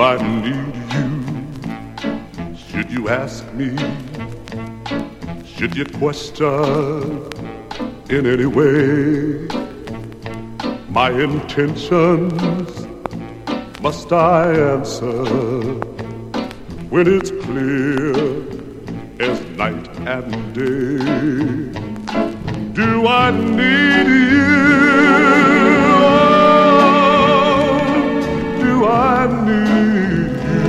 I need you? Should you ask me? Should you question in any way my intentions? Must I answer when it's clear as night and day? Do I need you? Do I need you?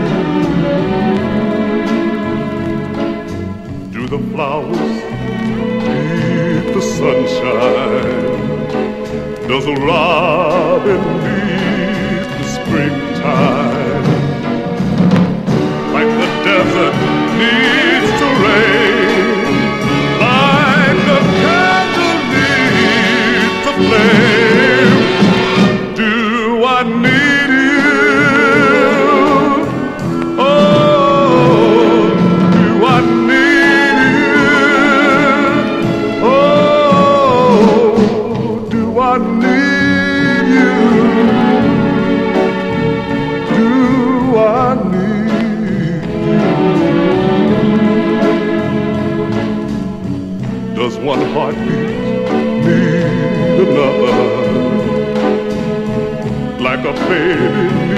Do the flowers need the sunshine? Does a robin need the springtime? Like the desert needs to rain, like the candle needs the flame. Do I need you? Oh, do I need you? Oh, do I need you? Do I need you? Does one heartbeat need another? Like a baby